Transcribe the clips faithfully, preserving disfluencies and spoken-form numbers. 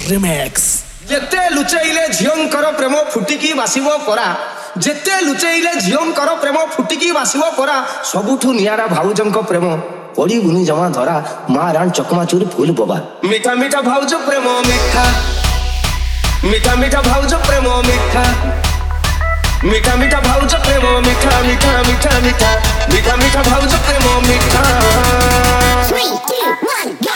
Remix जेते लुचेइले झियंकर प्रेम फुटिकी बासिबो परा जेते लुचेइले झियंकर प्रेम फुटिकी बासिबो परा सबुठु नियारा भाउजंक प्रेम पड़ी गुनी जमा धरा मा रान चकमा चूर फूल बोबा मीठा मीठा भाउज प्रेम मीठा मीठा मीठा भाउज प्रेम मीठा मीठा मीठा भाउज प्रेम मीठा मीठा मीठा मीठा मीठा मीठा भाउज प्रेम मीठा three, two, one, go!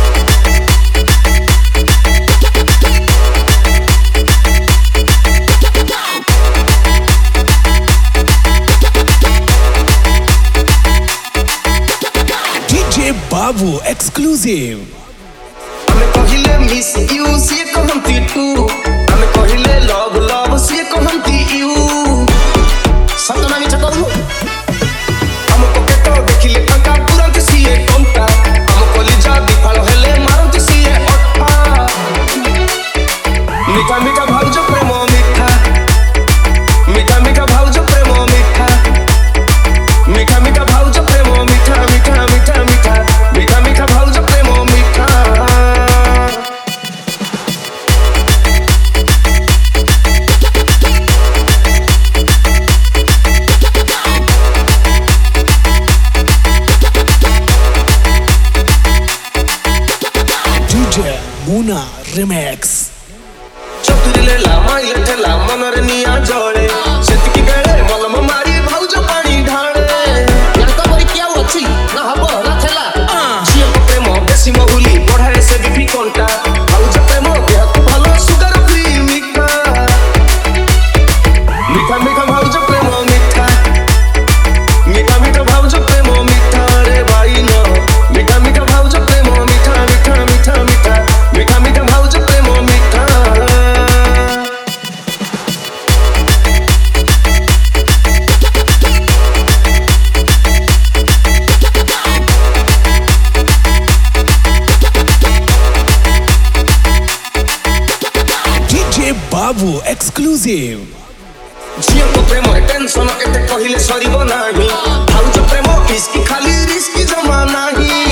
बाबू एक्सक्लूसिव हमें कहिले मिस यू से कहंती तू हमें कहिले लव लव से कहंती यू सतना मिछ कहू हमको केतो देखिले पंका तुरंत सीए कंटा हम कॉलेजा दिफाल हेले मारंती सीए अट्ठा मीठा मीठा भाउज प्रेम मीठा मीठा मीठा भाउज प्रेम मीठा मीठा मीठा भाउज प्रेम मीठा मीठा मीठा मीठा मीठा मीठा भाउज प्रेम मीठा डीजे मुना रिमिक्स चतुरिले लामा इले लामा नरे निया जळे सेतिकी बेळे मलम मारी भाउज पानी ढाळे याका बरी क्या अछि ना हबो ना थेला जियो प्रेम बेसी महुली पढाए से बिपी कोंटा भाउज प्रेम देहक भालो सुगर फ्री मीठा मीठा मीठा भाउज प्रेम मीठा मीठा मीठा भाउज प्रेम मीठा रे भाई न मीठा मीठा भाउज प्रेम मीठा मीठा मीठा मीठा मीठा मीठा भाउज प्रेम मीठा डीजे बाबू एक्सक्लूसिव झियो को प्रेम टेंशन एते कहिले सरीबो नाही भाउज प्रेम इसकी खाली रिस्क जमा नाही